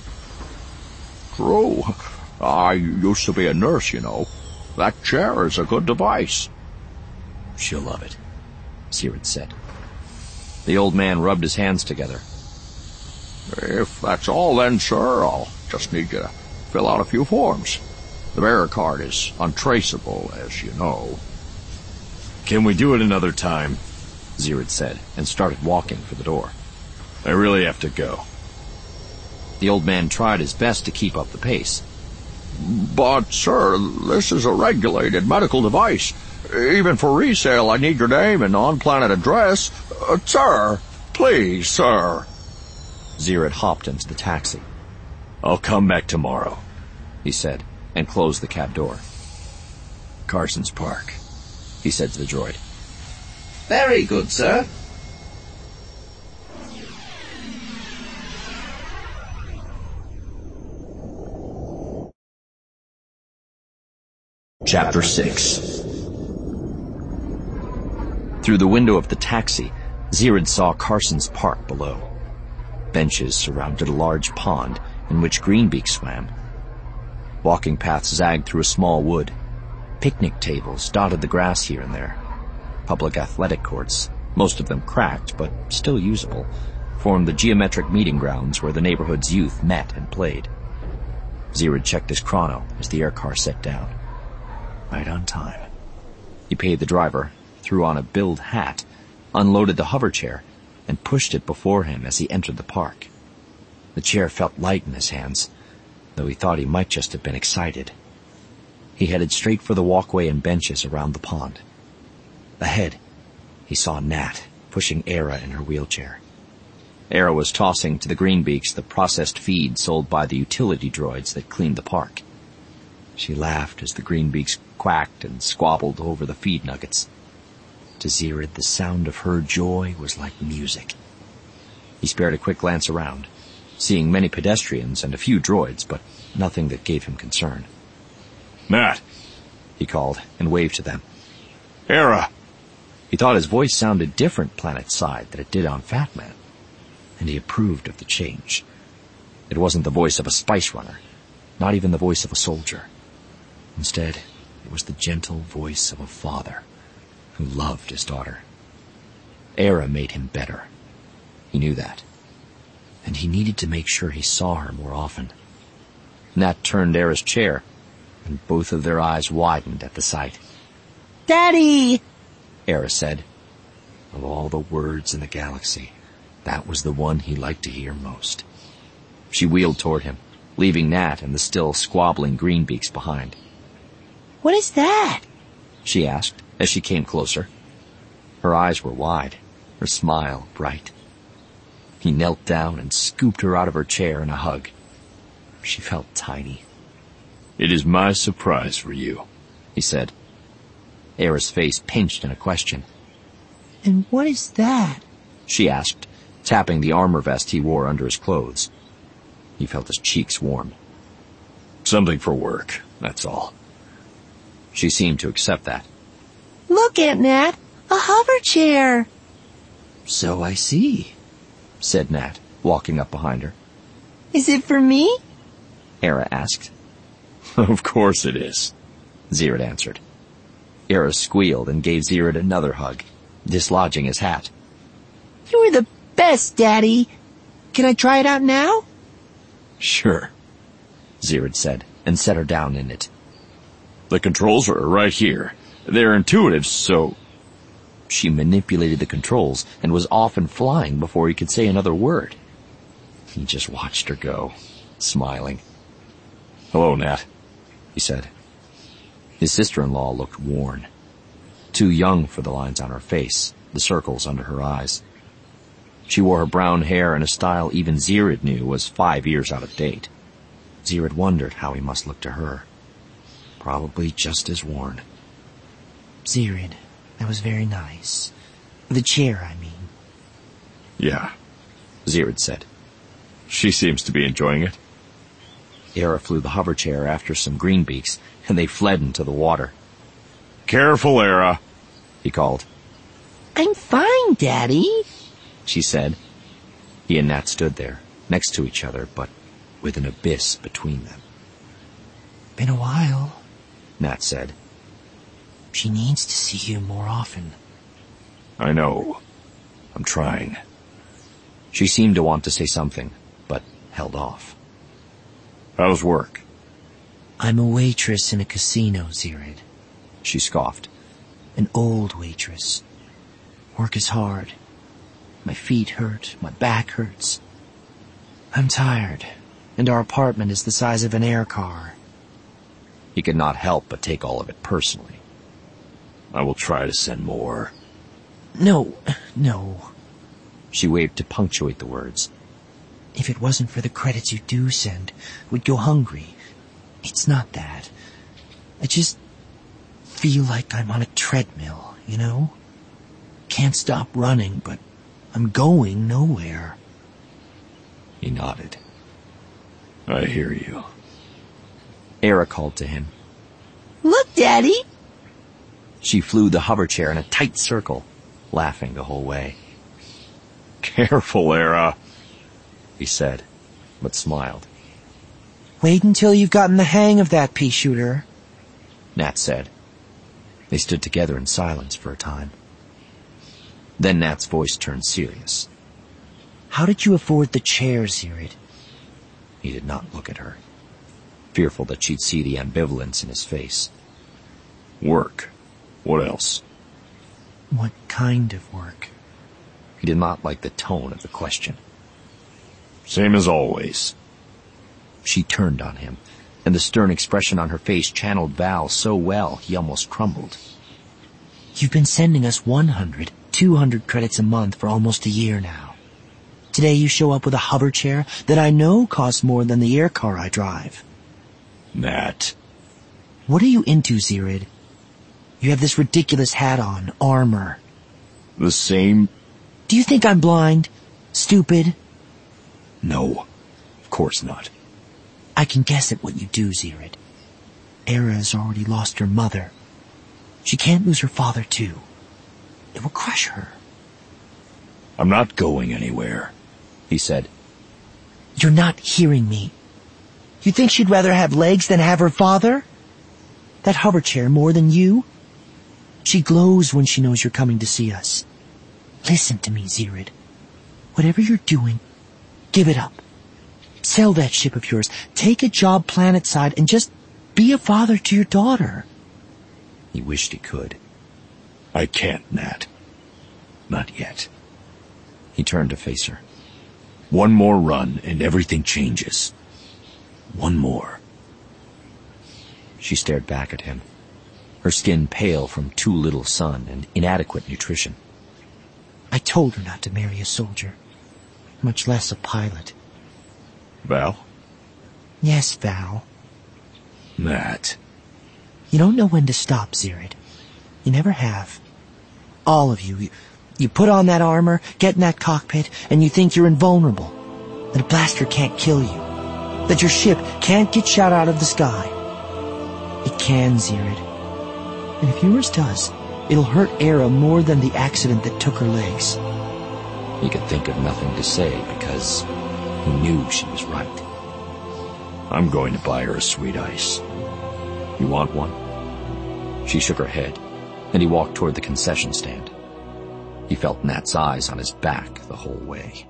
True. I used to be a nurse, you know. That chair is a good device. She'll love it, Zirid said. The old man rubbed his hands together. If that's all then, sir, I'll just need you to fill out a few forms. The bearer card is untraceable, as you know. Can we do it another time? Zirid said, and started walking for the door. I really have to go. The old man tried his best to keep up the pace. But, sir, this is a regulated medical device. Even for resale, I need your name and on-planet address. Sir, please, sir. Zirid hopped into the taxi. I'll come back tomorrow, he said, and closed the cab door. Carson's Park, he said to the droid. Very good, sir. Chapter 6. Through the window of the taxi, Zirid saw Carson's Park below. Benches surrounded a large pond in which greenbeak swam. Walking paths zagged through a small wood. Picnic tables dotted the grass here and there. Public athletic courts, most of them cracked but still usable, formed the geometric meeting grounds where the neighborhood's youth met and played. Zirid checked his chrono as the air car set down. Right on time. He paid the driver, threw on a billed hat, unloaded the hover chair, and pushed it before him as he entered the park. The chair felt light in his hands, though he thought he might just have been excited. He headed straight for the walkway and benches around the pond. Ahead, he saw Nat pushing Era in her wheelchair. Era was tossing to the greenbeaks the processed feed sold by the utility droids that cleaned the park. She laughed as the greenbeaks quacked and squabbled over the feed nuggets. To Zirid, the sound of her joy was like music. He spared a quick glance around, seeing many pedestrians and a few droids, but nothing that gave him concern. Nat, he called and waved to them. Era. He thought his voice sounded different planet-side than it did on Fat Man, and he approved of the change. It wasn't the voice of a spice runner, not even the voice of a soldier. Instead, it was the gentle voice of a father who loved his daughter. Era made him better. He knew that. And he needed to make sure he saw her more often. Nat turned Era's chair, and both of their eyes widened at the sight. Daddy! Era said. Of all the words in the galaxy, that was the one he liked to hear most. She wheeled toward him, leaving Nat and the still squabbling greenbeaks behind. What is that? She asked as she came closer. Her eyes were wide, her smile bright. He knelt down and scooped her out of her chair in a hug. She felt tiny. It is my surprise for you, he said. Era's face pinched in a question. And what is that? She asked, tapping the armor vest he wore under his clothes. He felt his cheeks warm. Something for work, that's all. She seemed to accept that. Look, Aunt Nat, a hover chair. So I see, said Nat, walking up behind her. Is it for me? Era asked. Of course it is, Zirid answered. Era squealed and gave Zirid another hug, dislodging his hat. You're the best, Daddy. Can I try it out now? Sure, Zirid said, and set her down in it. The controls are right here. They're intuitive, so... She manipulated the controls and was off and flying before he could say another word. He just watched her go, smiling. Hello, Nat, he said. His sister-in-law looked worn. Too young for the lines on her face, the circles under her eyes. She wore her brown hair in a style even Zirid knew was 5 years out of date. Zirid wondered how he must look to her. Probably just as worn. Zirid, that was very nice. The chair, I mean. Yeah, Zirid said. She seems to be enjoying it. Era flew the hover chair after some greenbeaks, and they fled into the water. Careful, Era, he called. I'm fine, Daddy, she said. He and Nat stood there, next to each other, but with an abyss between them. Been a while, Nat said. She needs to see you more often. I know. I'm trying. She seemed to want to say something, but held off. How's work? I'm a waitress in a casino, Zirid, she scoffed. An old waitress. Work is hard. My feet hurt, my back hurts. I'm tired, and our apartment is the size of an air car. He could not help but take all of it personally. I will try to send more. No. She waved to punctuate the words. If it wasn't for the credits you do send, we'd go hungry. It's not that. feel like I'm on a treadmill, you know? Can't stop running, but I'm going nowhere. He nodded. I hear you. Era called to him. Look, Daddy! She flew the hover chair in a tight circle, laughing the whole way. Careful, Era, he said, but smiled. Wait until you've gotten the hang of that, pea shooter, Nat said. They stood together in silence for a time. Then Nat's voice turned serious. How did you afford the chair, Zirid? He did not look at her, fearful that she'd see the ambivalence in his face. Work. What else? What kind of work? He did not like the tone of the question. Same as always. She turned on him, and the stern expression on her face channeled Val so well he almost crumbled. You've been sending us 100, 200 credits a month for almost a year now. Today you show up with a hover chair that I know costs more than the air car I drive. Nat. What are you into, Zirid? You have this ridiculous hat on, armor. The same... Do you think I'm blind? Stupid? No, of course not. I can guess at what you do, Zirid. Era has already lost her mother. She can't lose her father, too. It will crush her. I'm not going anywhere, he said. You're not hearing me. You think she'd rather have legs than have her father? That hover chair more than you? She glows when she knows you're coming to see us. Listen to me, Zirid. Whatever you're doing, give it up. Sell that ship of yours. Take a job planetside and just be a father to your daughter. He wished he could. I can't, Nat. Not yet. He turned to face her. One more run and everything changes. One more. She stared back at him, her skin pale from too little sun and inadequate nutrition. I told her not to marry a soldier, much less a pilot. Val? Yes, Val. Nat. You don't know when to stop, Zirid. You never have. All of you. You put on that armor, get in that cockpit, and you think you're invulnerable. That a blaster can't kill you. That your ship can't get shot out of the sky. It can, Zirid. And if yours does, it'll hurt Era more than the accident that took her legs. He could think of nothing to say because he knew she was right. I'm going to buy her a sweet ice. You want one? She shook her head, and he walked toward the concession stand. He felt Nat's eyes on his back the whole way.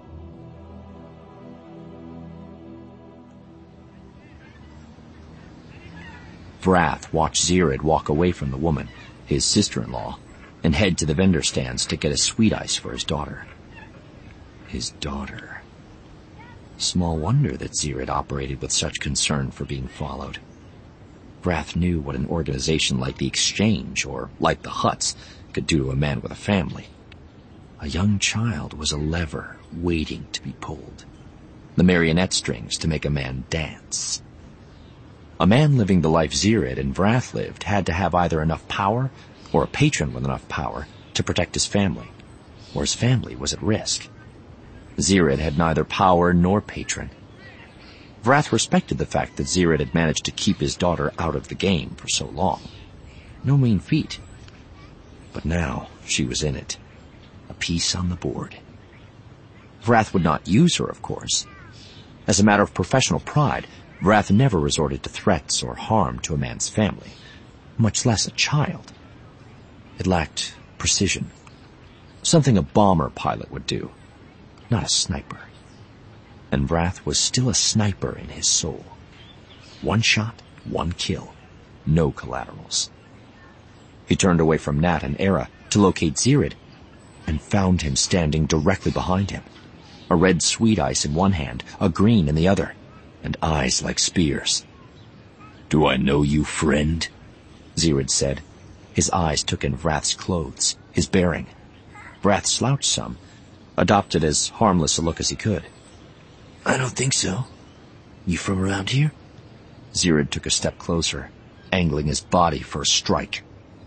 Vrath watched Zirid walk away from the woman, his sister-in-law, and head to the vendor stands to get a sweet ice for his daughter. His daughter. Small wonder that Zirid operated with such concern for being followed. Vrath knew what an organization like the Exchange, or like the Hutts, could do to a man with a family. A young child was a lever waiting to be pulled. The marionette strings to make a man dance. A man living the life Zirid and Vrath lived had to have either enough power, or a patron with enough power, to protect his family, or his family was at risk. Zirid had neither power nor patron. Vrath respected the fact that Zirid had managed to keep his daughter out of the game for so long. No mean feat. But now she was in it. A piece on the board. Vrath would not use her, of course. As a matter of professional pride, Vrath never resorted to threats or harm to a man's family, much less a child. It lacked precision. Something a bomber pilot would do, not a sniper. And Vrath was still a sniper in his soul. One shot, one kill, no collaterals. He turned away from Nat and Era to locate Zirid, and found him standing directly behind him. A red sweet ice in one hand, a green in the other, and eyes like spears. Do I know you, friend? Zirid said. His eyes took in Vrath's clothes, his bearing. Vrath slouched some, adopted as harmless a look as he could. I don't think so. You from around here? Zirid took a step closer, angling his body for a strike.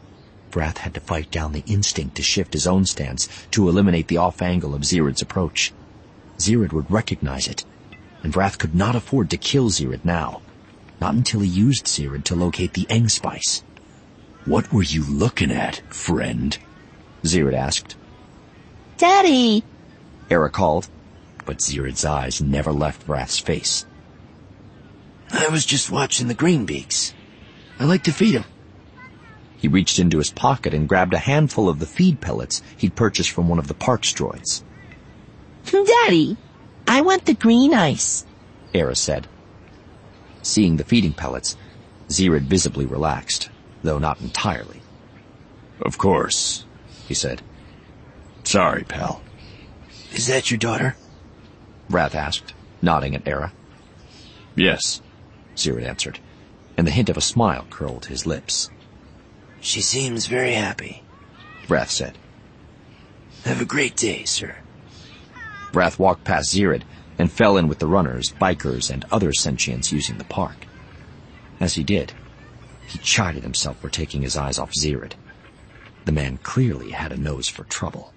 Vrath had to fight down the instinct to shift his own stance to eliminate the off angle of Zirid's approach. Zirid would recognize it, and Vrath could not afford to kill Zirid now. Not until he used Zirid to locate the Eng spice. What were you looking at, friend? Zirid asked. Daddy! Era called, but Zirid's eyes never left Vrath's face. I was just watching the greenbeaks. I like to feed them. He reached into his pocket and grabbed a handful of the feed pellets he'd purchased from one of the park's droids. Daddy, I want the green ice, Era said. Seeing the feeding pellets, Zirid visibly relaxed, though not entirely. Of course, he said. Sorry, pal. Is that your daughter? Vrath asked, nodding at Era. Yes, Zirid answered, and the hint of a smile curled his lips. She seems very happy, Vrath said. Have a great day, sir. Vrath walked past Zirid and fell in with the runners, bikers, and other sentients using the park. As he did, he chided himself for taking his eyes off Zirid. The man clearly had a nose for trouble.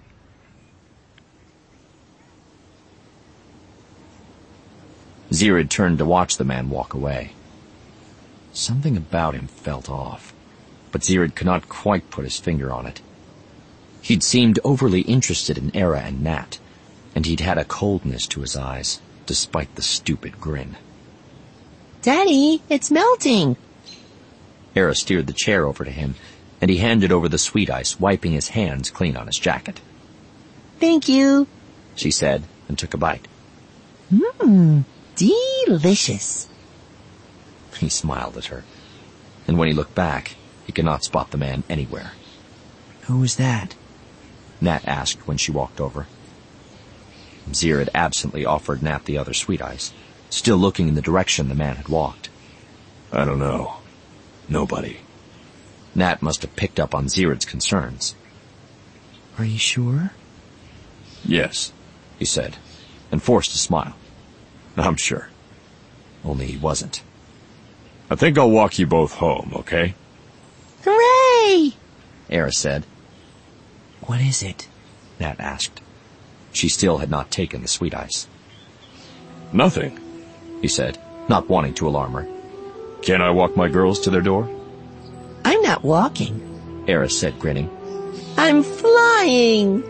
Zirid turned to watch the man walk away. Something about him felt off, but Zirid could not quite put his finger on it. He'd seemed overly interested in Era and Nat, and he'd had a coldness to his eyes, despite the stupid grin. Daddy, it's melting. Era steered the chair over to him, and he handed over the sweet ice, wiping his hands clean on his jacket. Thank you, she said, and took a bite. Delicious. He smiled at her, and when he looked back, he could not spot the man anywhere. Who was that? Nat asked when she walked over. Zirid absently offered Nat the other sweet ice, still looking in the direction the man had walked. I don't know. Nobody. Nat must have picked up on Zirid's concerns. Are you sure? Yes, he said, and forced a smile. I'm sure. Only he wasn't. I think I'll walk you both home, okay? Hooray! Era said. What is it? Nat asked. She still had not taken the sweet ice. Nothing, he said, not wanting to alarm her. Can I walk my girls to their door? I'm not walking, Era said, grinning. I'm flying.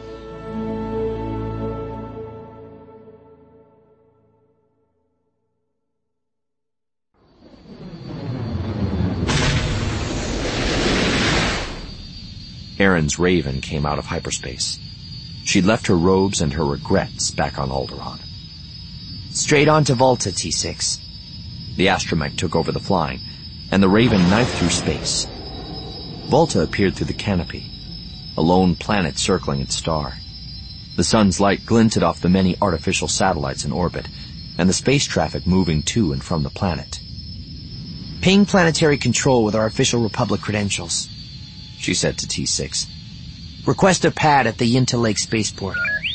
Erin's Raven came out of hyperspace. She'd left her robes and her regrets back on Alderaan. Straight on to Volta, T6. The astromech took over the flying, and the Raven knifed through space. Volta appeared through the canopy, a lone planet circling its star. The sun's light glinted off the many artificial satellites in orbit, and the space traffic moving to and from the planet. Ping planetary control with our official Republic credentials, she said to T6. Request a pad at the Yinta Lake spaceport.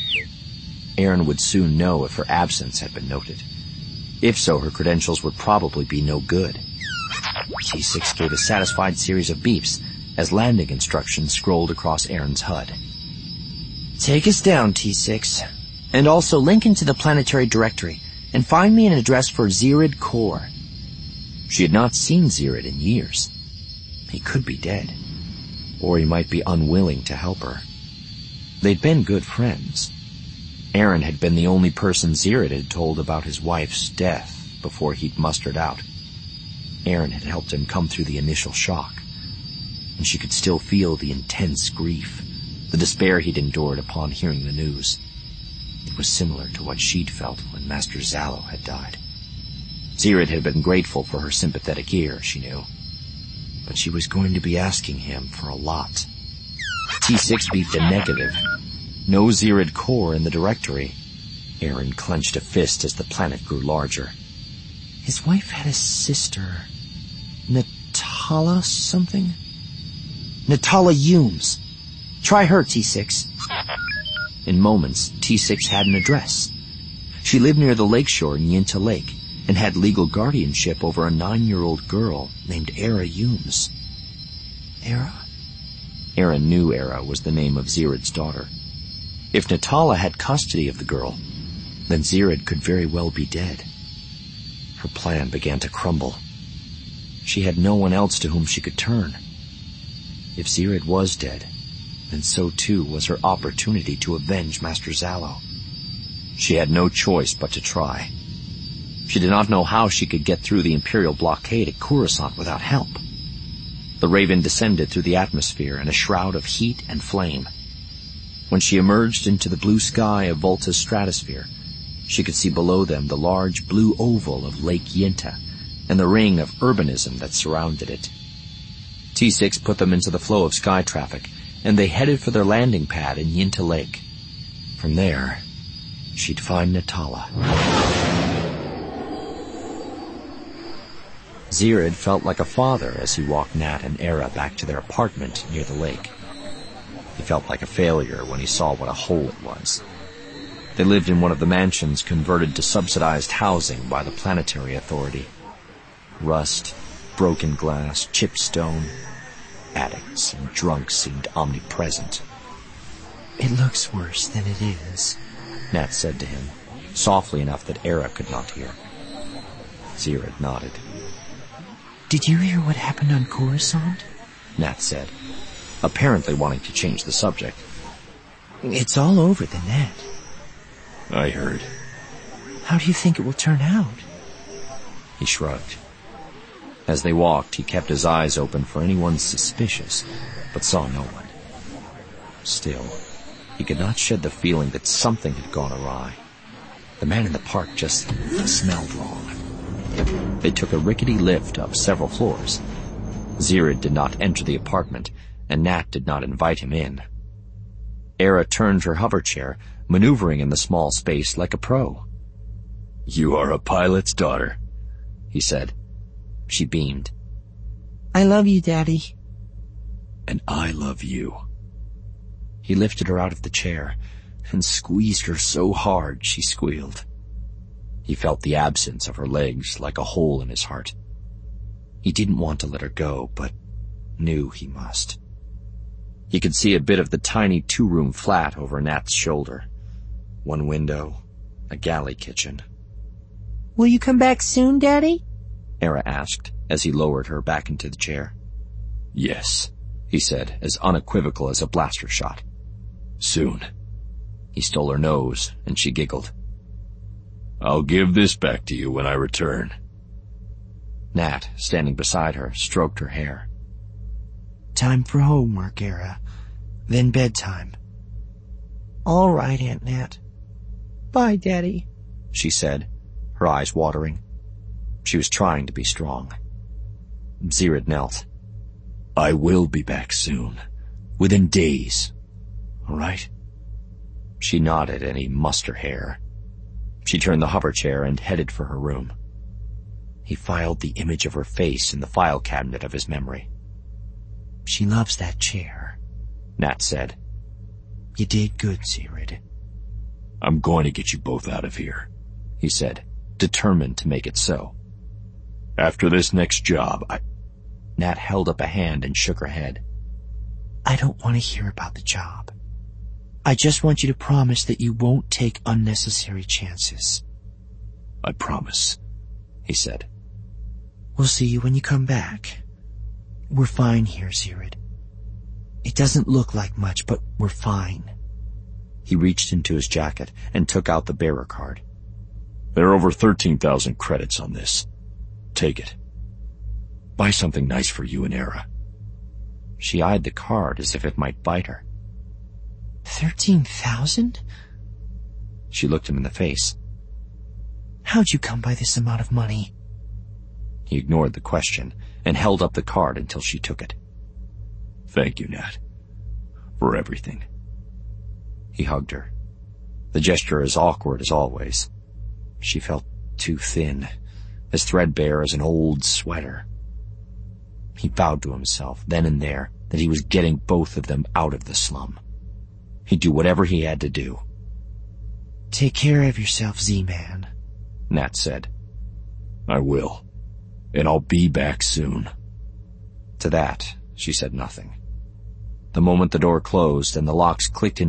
Erin would soon know if her absence had been noted. If so, her credentials would probably be no good. T6 gave a satisfied series of beeps as landing instructions scrolled across Erin's HUD. Take us down, T6. And also link into the planetary directory and find me an address for Zirid Kor. She had not seen Zirid in years. He could be dead, or he might be unwilling to help her. They'd been good friends. Erin had been the only person Zirid had told about his wife's death before he'd mustered out. Erin had helped him come through the initial shock, and she could still feel the intense grief, the despair he'd endured upon hearing the news. It was similar to what she'd felt when Master Zalo had died. Zirid had been grateful for her sympathetic ear, she knew, but she was going to be asking him for a lot. T6 beeped a negative. No Zirid Kor in the directory. Erin clenched a fist as the planet grew larger. His wife had a sister. Natala something? Natala Humes. Try her, T6. In moments, T6 had an address. She lived near the lakeshore in Yinta Lake and had legal guardianship over a 9-year-old girl named Era Humes. Era? Aaron knew Era was the name of Zirid's daughter. If Natala had custody of the girl, then Zirid could very well be dead. Her plan began to crumble. She had no one else to whom she could turn. If Zirid was dead, then so too was her opportunity to avenge Master Zalo. She had no choice but to try. She did not know how she could get through the Imperial blockade at Coruscant without help. The Raven descended through the atmosphere in a shroud of heat and flame. When she emerged into the blue sky of Volta's stratosphere, she could see below them the large blue oval of Lake Yinta and the ring of urbanism that surrounded it. T6 put them into the flow of sky traffic, and they headed for their landing pad in Yinta Lake. From there, she'd find Natala. Zirid felt like a father as he walked Nat and Era back to their apartment near the lake. He felt like a failure when he saw what a hole it was. They lived in one of the mansions converted to subsidized housing by the Planetary Authority. Rust, broken glass, chipped stone. Addicts and drunks seemed omnipresent. "It looks worse than it is," Nat said to him, softly enough that Era could not hear. Zirid nodded. "Did you hear what happened on Coruscant?" Nat said, apparently wanting to change the subject. "It's all over the net." I heard. "How do you think it will turn out?" He shrugged. As they walked, he kept his eyes open for anyone suspicious, but saw no one. Still, he could not shed the feeling that something had gone awry. The man in the park just smelled wrong. They took a rickety lift up several floors. Zirid did not enter the apartment, and Nat did not invite him in. Era turned her hover chair, maneuvering in the small space like a pro. "You are a pilot's daughter," he said. She beamed. "I love you, Daddy." "And I love you." He lifted her out of the chair and squeezed her so hard she squealed. He felt the absence of her legs like a hole in his heart. He didn't want to let her go, but knew he must. He could see a bit of the tiny two-room flat over Nat's shoulder. One window, a galley kitchen. "Will you come back soon, Daddy?" Era asked as he lowered her back into the chair. "Yes," he said, as unequivocal as a blaster shot. "Soon." He stole her nose, and she giggled. "I'll give this back to you when I return." Nat, standing beside her, stroked her hair. "Time for homework, Era. Then bedtime." "All right, Aunt Nat. Bye, Daddy," she said, her eyes watering. She was trying to be strong. Zirid knelt. "I will be back soon. Within days. All right?" She nodded, and he mussed her hair. She turned the hover chair and headed for her room. He filed the image of her face in the file cabinet of his memory. "She loves that chair," Nat said. "You did good, Zirid." "I'm going to get you both out of here," he said, determined to make it so. "After this next job, Nat held up a hand and shook her head. "I don't want to hear about the job. I just want you to promise that you won't take unnecessary chances." "I promise," he said. "We'll see you when you come back. We're fine here, Zirid. It doesn't look like much, but we're fine." He reached into his jacket and took out the bearer card. "There are over 13,000 credits on this. Take it. Buy something nice for you and Era." She eyed the card as if it might bite her. 13,000? She looked him in the face. "How'd you come by this amount of money?" He ignored the question and held up the card until she took it. "Thank you, Nat. For everything." He hugged her. The gesture as awkward as always. She felt too thin, as threadbare as an old sweater. He vowed to himself, then and there, that he was getting both of them out of the slum. He'd do whatever he had to do. "Take care of yourself, Z-Man," Nat said. "I will, and I'll be back soon." To that, she said nothing. The moment the door closed and the locks clicked in